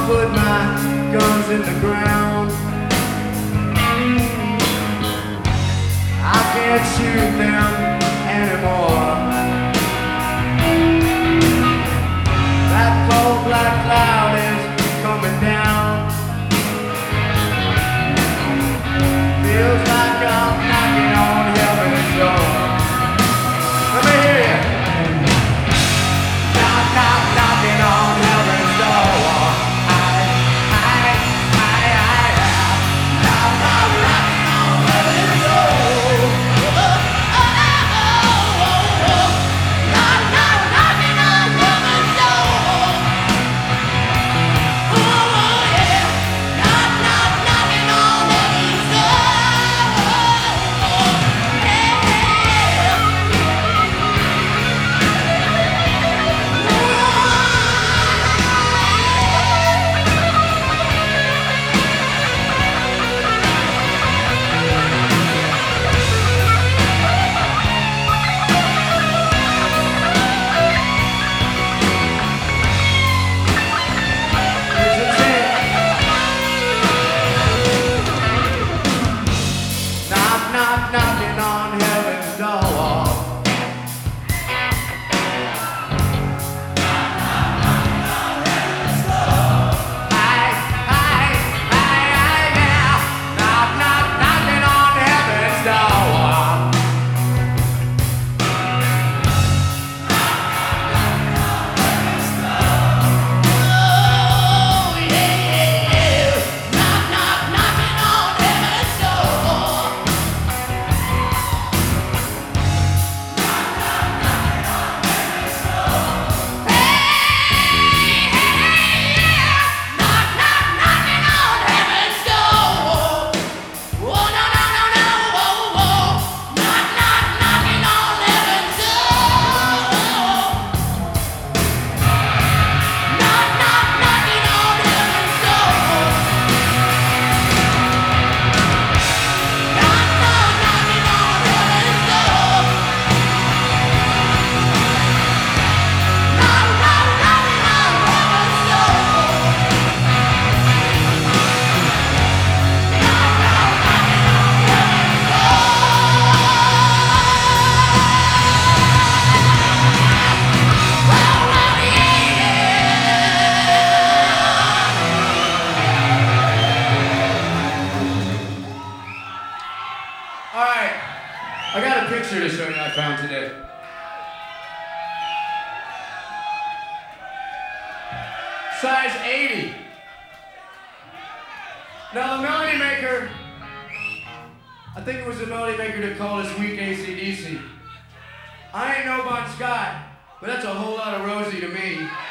put my guns in the ground. I can't shoot them anymore. That cold black cloud is coming down. Feels like I'm knocking on heaven's door. Let me hear you. Knock, knock, knocking on heaven's door. Knock, knock, knocking on heaven's door. Knock, knock, knocking on heaven's door. Oh yeah. Knock, knock, knocking on heaven's door. Knock, knock, knocking on heaven's door. Hey, hey, hey, hey, now. Knock, knock, knocking on heaven's door. Oh, yeah, yeah. Knock, knock, knocking on heaven's door. All right, I got a picture to show you I found today. Size 80. Now the Melody Maker, I think it was the Melody Maker that called us weak AC/DC. I ain't no Bon Scott, but that's a whole lot of Rosie to me.